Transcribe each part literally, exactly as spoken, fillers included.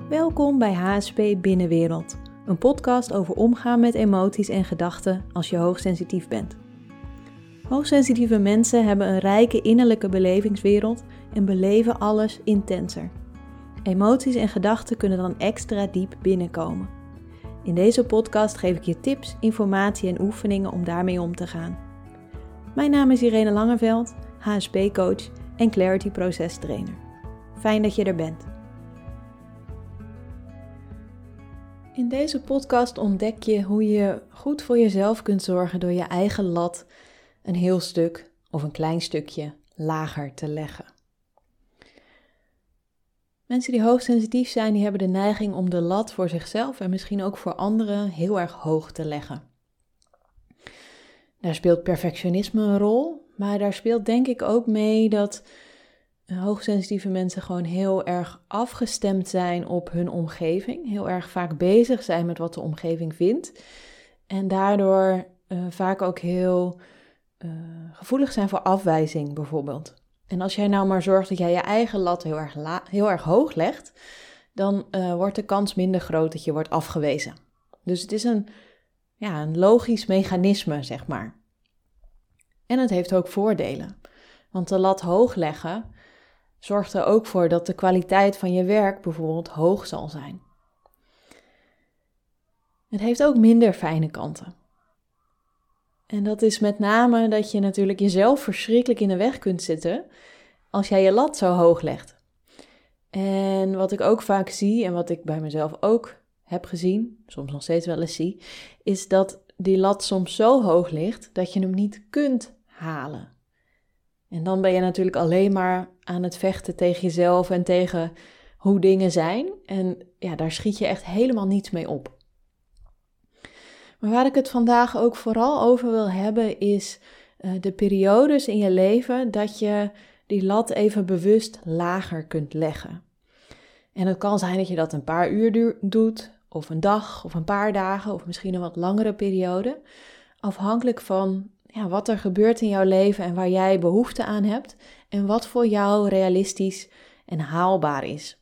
Welkom bij H S P Binnenwereld, een podcast over omgaan met emoties en gedachten als je hoogsensitief bent. Hoogsensitieve mensen hebben een rijke innerlijke belevingswereld en beleven alles intenser. Emoties en gedachten kunnen dan extra diep binnenkomen. In deze podcast geef ik je tips, informatie en oefeningen om daarmee om te gaan. Mijn naam is Irene Langeveld, H S P-coach en Clarity Proces Trainer. Fijn dat je er bent. In deze podcast ontdek je hoe je goed voor jezelf kunt zorgen door je eigen lat een heel stuk of een klein stukje lager te leggen. Mensen die hoogsensitief zijn, die hebben de neiging om de lat voor zichzelf en misschien ook voor anderen heel erg hoog te leggen. Daar speelt perfectionisme een rol, maar daar speelt denk ik ook mee dat hoogsensitieve mensen gewoon heel erg afgestemd zijn op hun omgeving. Heel erg vaak bezig zijn met wat de omgeving vindt. En daardoor uh, vaak ook heel uh, gevoelig zijn voor afwijzing bijvoorbeeld. En als jij nou maar zorgt dat jij je eigen lat heel erg, la- heel erg hoog legt, dan uh, wordt de kans minder groot dat je wordt afgewezen. Dus het is een, ja, een logisch mechanisme, zeg maar. En het heeft ook voordelen. Want de lat hoog leggen zorgt er ook voor dat de kwaliteit van je werk bijvoorbeeld hoog zal zijn. Het heeft ook minder fijne kanten. En dat is met name dat je natuurlijk jezelf verschrikkelijk in de weg kunt zitten als jij je lat zo hoog legt. En wat ik ook vaak zie en wat ik bij mezelf ook heb gezien, soms nog steeds wel eens zie, is dat die lat soms zo hoog ligt dat je hem niet kunt halen. En dan ben je natuurlijk alleen maar aan het vechten tegen jezelf en tegen hoe dingen zijn. En ja, daar schiet je echt helemaal niets mee op. Maar waar ik het vandaag ook vooral over wil hebben is uh, de periodes in je leven dat je die lat even bewust lager kunt leggen. En het kan zijn dat je dat een paar uur du- doet, of een dag, of een paar dagen, of misschien een wat langere periode. Afhankelijk van ja, wat er gebeurt in jouw leven en waar jij behoefte aan hebt en wat voor jou realistisch en haalbaar is.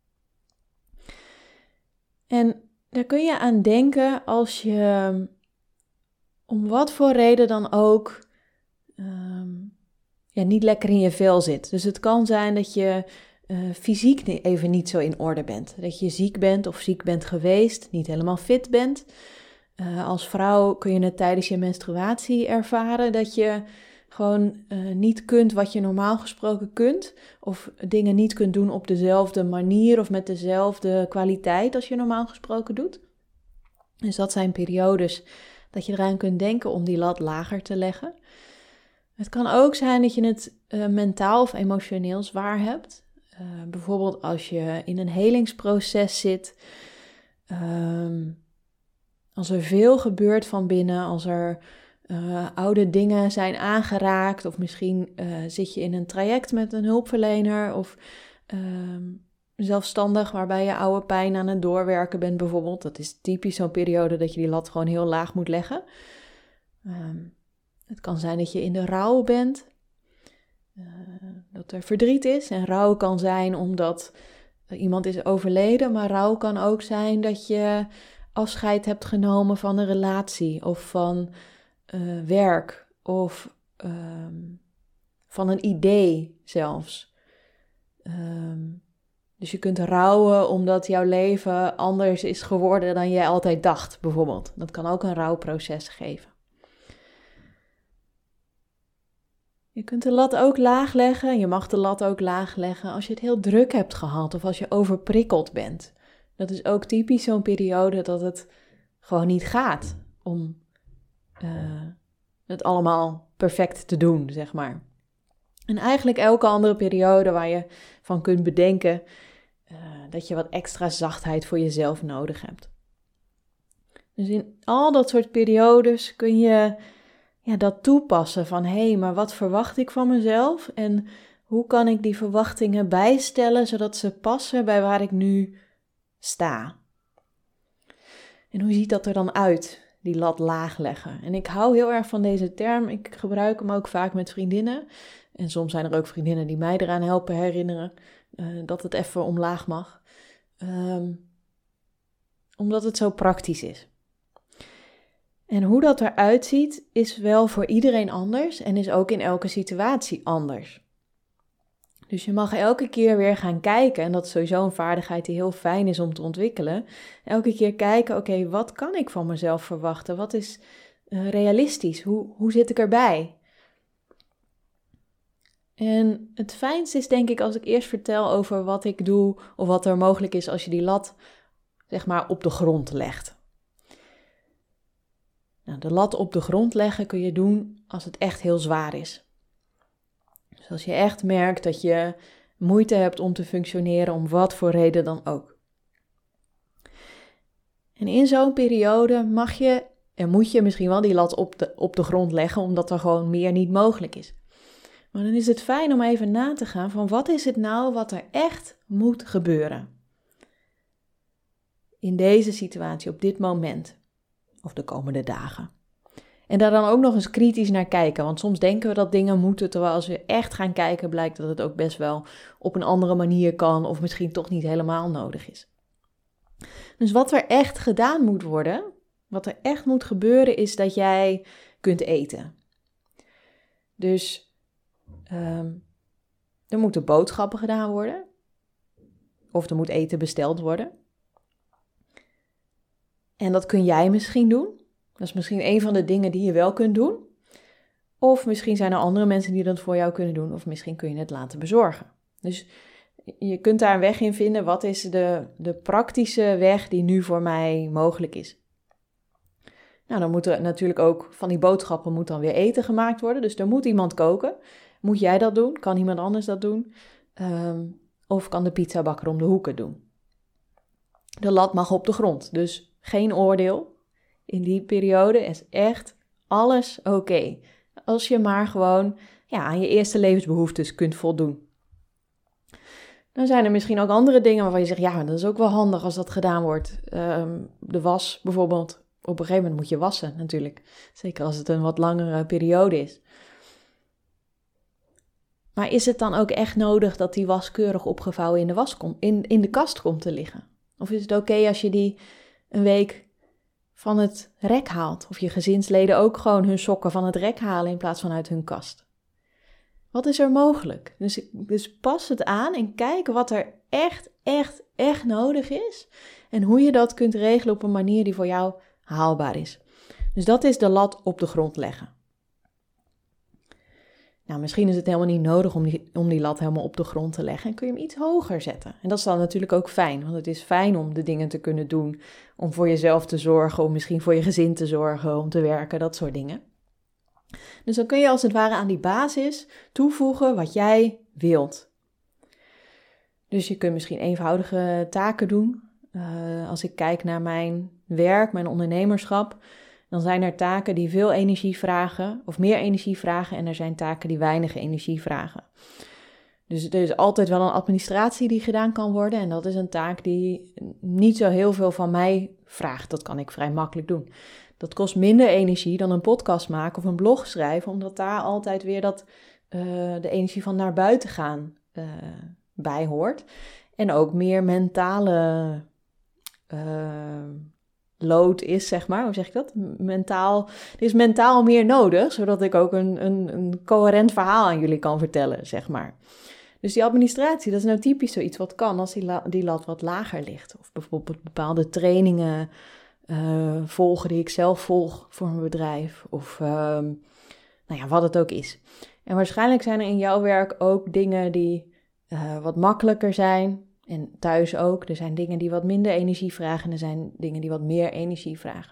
En daar kun je aan denken als je om wat voor reden dan ook um, ja, niet lekker in je vel zit. Dus het kan zijn dat je uh, fysiek even niet zo in orde bent. Dat je ziek bent of ziek bent geweest, niet helemaal fit bent. Uh, als vrouw kun je het tijdens je menstruatie ervaren dat je gewoon uh, niet kunt wat je normaal gesproken kunt. Of dingen niet kunt doen op dezelfde manier of met dezelfde kwaliteit als je normaal gesproken doet. Dus dat zijn periodes dat je eraan kunt denken om die lat lager te leggen. Het kan ook zijn dat je het uh, mentaal of emotioneel zwaar hebt. Uh, bijvoorbeeld als je in een helingsproces zit. Um, Als er veel gebeurt van binnen, als er uh, oude dingen zijn aangeraakt of misschien uh, zit je in een traject met een hulpverlener of uh, zelfstandig waarbij je oude pijn aan het doorwerken bent bijvoorbeeld. Dat is typisch zo'n periode dat je die lat gewoon heel laag moet leggen. Um, het kan zijn dat je in de rouw bent, uh, dat er verdriet is en rouw kan zijn omdat iemand is overleden, maar rouw kan ook zijn dat je afscheid hebt genomen van een relatie of van uh, werk of um, van een idee zelfs. Um, dus je kunt rouwen omdat jouw leven anders is geworden dan jij altijd dacht, bijvoorbeeld. Dat kan ook een rouwproces geven. Je kunt de lat ook laag leggen, je mag de lat ook laag leggen als je het heel druk hebt gehad of als je overprikkeld bent. Dat is ook typisch zo'n periode dat het gewoon niet gaat om uh, het allemaal perfect te doen, zeg maar. En eigenlijk elke andere periode waar je van kunt bedenken uh, dat je wat extra zachtheid voor jezelf nodig hebt. Dus in al dat soort periodes kun je ja, dat toepassen van hé, hey, maar wat verwacht ik van mezelf en hoe kan ik die verwachtingen bijstellen zodat ze passen bij waar ik nu sta. En hoe ziet dat er dan uit, die lat laag leggen? En ik hou heel erg van deze term, ik gebruik hem ook vaak met vriendinnen. En soms zijn er ook vriendinnen die mij eraan helpen herinneren uh, dat het even omlaag mag. Um, omdat het zo praktisch is. En hoe dat eruit ziet is wel voor iedereen anders en is ook in elke situatie anders. Dus je mag elke keer weer gaan kijken, en dat is sowieso een vaardigheid die heel fijn is om te ontwikkelen. Elke keer kijken, oké, okay, wat kan ik van mezelf verwachten? Wat is uh, realistisch? Hoe, hoe zit ik erbij? En het fijnste is denk ik als ik eerst vertel over wat ik doe of wat er mogelijk is als je die lat zeg maar op de grond legt. Nou, de lat op de grond leggen kun je doen als het echt heel zwaar is. Dus als je echt merkt dat je moeite hebt om te functioneren, om wat voor reden dan ook. En in zo'n periode mag je en moet je misschien wel die lat op de, op de grond leggen, omdat er gewoon meer niet mogelijk is. Maar dan is het fijn om even na te gaan van wat is het nou wat er echt moet gebeuren. In deze situatie, op dit moment. Of de komende dagen. En daar dan ook nog eens kritisch naar kijken. Want soms denken we dat dingen moeten, terwijl als we echt gaan kijken blijkt dat het ook best wel op een andere manier kan. Of misschien toch niet helemaal nodig is. Dus wat er echt gedaan moet worden, wat er echt moet gebeuren is dat jij kunt eten. Dus um, er moeten boodschappen gedaan worden. Of er moet eten besteld worden. En dat kun jij misschien doen. Dat is misschien een van de dingen die je wel kunt doen. Of misschien zijn er andere mensen die dat voor jou kunnen doen. Of misschien kun je het laten bezorgen. Dus je kunt daar een weg in vinden. Wat is de, de praktische weg die nu voor mij mogelijk is? Nou, dan moet er natuurlijk ook van die boodschappen moet dan weer eten gemaakt worden. Dus er moet iemand koken. Moet jij dat doen? Kan iemand anders dat doen? Um, of kan de pizzabakker om de hoek het doen? De lat mag op de grond. Dus geen oordeel. In die periode is echt alles oké. Okay. Als je maar gewoon ja, aan je eerste levensbehoeftes kunt voldoen. Dan zijn er misschien ook andere dingen waarvan je zegt, ja, dat is ook wel handig als dat gedaan wordt. Um, de was bijvoorbeeld. Op een gegeven moment moet je wassen natuurlijk. Zeker als het een wat langere periode is. Maar is het dan ook echt nodig dat die was keurig opgevouwen in de, was kom, in, in de kast komt te liggen? Of is het oké okay als je die een week van het rek haalt? Of je gezinsleden ook gewoon hun sokken van het rek halen in plaats van uit hun kast? Wat is er mogelijk? Dus, dus pas het aan en kijk wat er echt, echt, echt nodig is. En hoe je dat kunt regelen op een manier die voor jou haalbaar is. Dus dat is de lat op de grond leggen. Nou, misschien is het helemaal niet nodig om die, om die lat helemaal op de grond te leggen en kun je hem iets hoger zetten. En dat is dan natuurlijk ook fijn, want het is fijn om de dingen te kunnen doen, om voor jezelf te zorgen, om misschien voor je gezin te zorgen, om te werken, dat soort dingen. Dus dan kun je als het ware aan die basis toevoegen wat jij wilt. Dus je kunt misschien eenvoudige taken doen. Uh, als ik kijk naar mijn werk, mijn ondernemerschap, dan zijn er taken die veel energie vragen of meer energie vragen en er zijn taken die weinig energie vragen. Dus er is altijd wel een administratie die gedaan kan worden en dat is een taak die niet zo heel veel van mij vraagt. Dat kan ik vrij makkelijk doen. Dat kost minder energie dan een podcast maken of een blog schrijven, omdat daar altijd weer dat, uh, de energie van naar buiten gaan uh, bij hoort. En ook meer mentale uh, load is, zeg maar. Hoe zeg ik dat? Mentaal, er is mentaal meer nodig, zodat ik ook een, een, een coherent verhaal aan jullie kan vertellen, zeg maar. Dus die administratie, dat is nou typisch zoiets wat kan als die, la, die lat wat lager ligt. Of bijvoorbeeld bepaalde trainingen uh, volgen die ik zelf volg voor mijn bedrijf. Of uh, nou ja, wat het ook is. En waarschijnlijk zijn er in jouw werk ook dingen die uh, wat makkelijker zijn. En thuis ook. Er zijn dingen die wat minder energie vragen en er zijn dingen die wat meer energie vragen.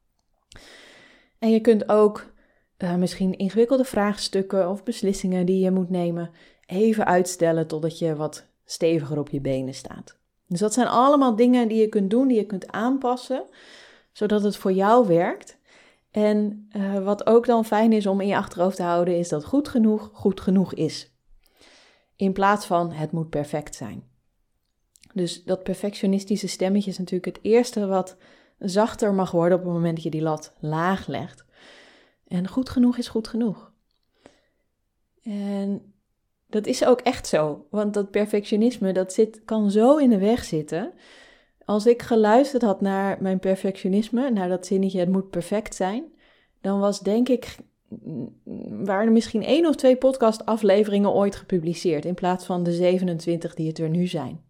En je kunt ook uh, misschien ingewikkelde vraagstukken of beslissingen die je moet nemen even uitstellen totdat je wat steviger op je benen staat. Dus dat zijn allemaal dingen die je kunt doen, die je kunt aanpassen, zodat het voor jou werkt. En uh, wat ook dan fijn is om in je achterhoofd te houden, is dat goed genoeg goed genoeg is. In plaats van het moet perfect zijn. Dus dat perfectionistische stemmetje is natuurlijk het eerste wat zachter mag worden op het moment dat je die lat laag legt. En goed genoeg is goed genoeg. En dat is ook echt zo. Want dat perfectionisme, dat zit, kan zo in de weg zitten. Als ik geluisterd had naar mijn perfectionisme, naar dat zinnetje, het moet perfect zijn, dan was denk ik, waren er misschien één of twee podcastafleveringen ooit gepubliceerd, in plaats van de zevenentwintig die het er nu zijn.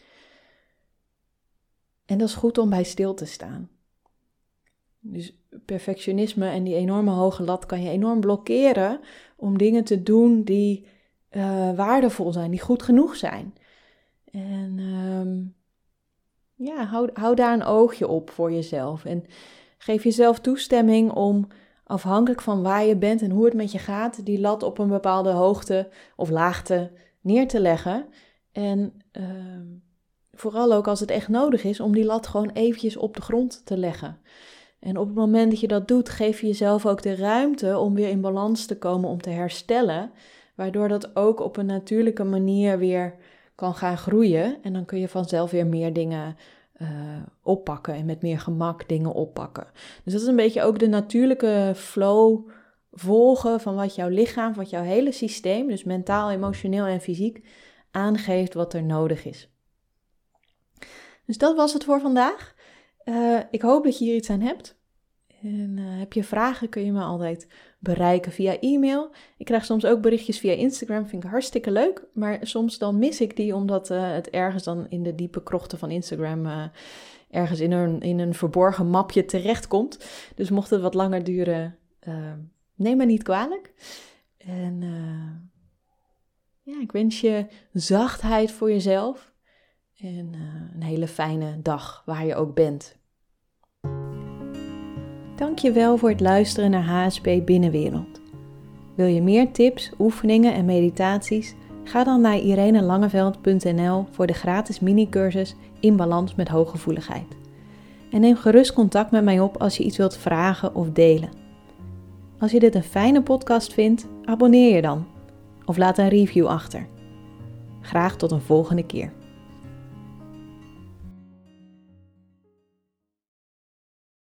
En dat is goed om bij stil te staan. Dus perfectionisme en die enorme hoge lat kan je enorm blokkeren om dingen te doen die uh, waardevol zijn, die goed genoeg zijn. En um, ja, hou, hou daar een oogje op voor jezelf. En geef jezelf toestemming om, afhankelijk van waar je bent en hoe het met je gaat, die lat op een bepaalde hoogte of laagte neer te leggen. En uh, vooral ook als het echt nodig is, om die lat gewoon eventjes op de grond te leggen. En op het moment dat je dat doet, geef je jezelf ook de ruimte om weer in balans te komen, om te herstellen, waardoor dat ook op een natuurlijke manier weer kan gaan groeien. En dan kun je vanzelf weer meer dingen uh, oppakken en met meer gemak dingen oppakken. Dus dat is een beetje ook de natuurlijke flow volgen van wat jouw lichaam, wat jouw hele systeem, dus mentaal, emotioneel en fysiek, aangeeft wat er nodig is. Dus dat was het voor vandaag. Uh, ik hoop dat je hier iets aan hebt. En uh, heb je vragen, kun je me altijd bereiken via e-mail. Ik krijg soms ook berichtjes via Instagram, vind ik hartstikke leuk. Maar soms dan mis ik die, omdat uh, het ergens dan in de diepe krochten van Instagram uh, ergens in een, in een verborgen mapje terechtkomt. Dus mocht het wat langer duren, uh, neem me niet kwalijk. En uh, ja, ik wens je zachtheid voor jezelf. En uh, een hele fijne dag waar je ook bent. Dankjewel voor het luisteren naar H S P Binnenwereld. Wil je meer tips, oefeningen en meditaties? Ga dan naar irenelangeveld punt n l voor de gratis mini-cursus In Balans met Hooggevoeligheid. En neem gerust contact met mij op als je iets wilt vragen of delen. Als je dit een fijne podcast vindt, abonneer je dan. Of laat een review achter. Graag tot een volgende keer.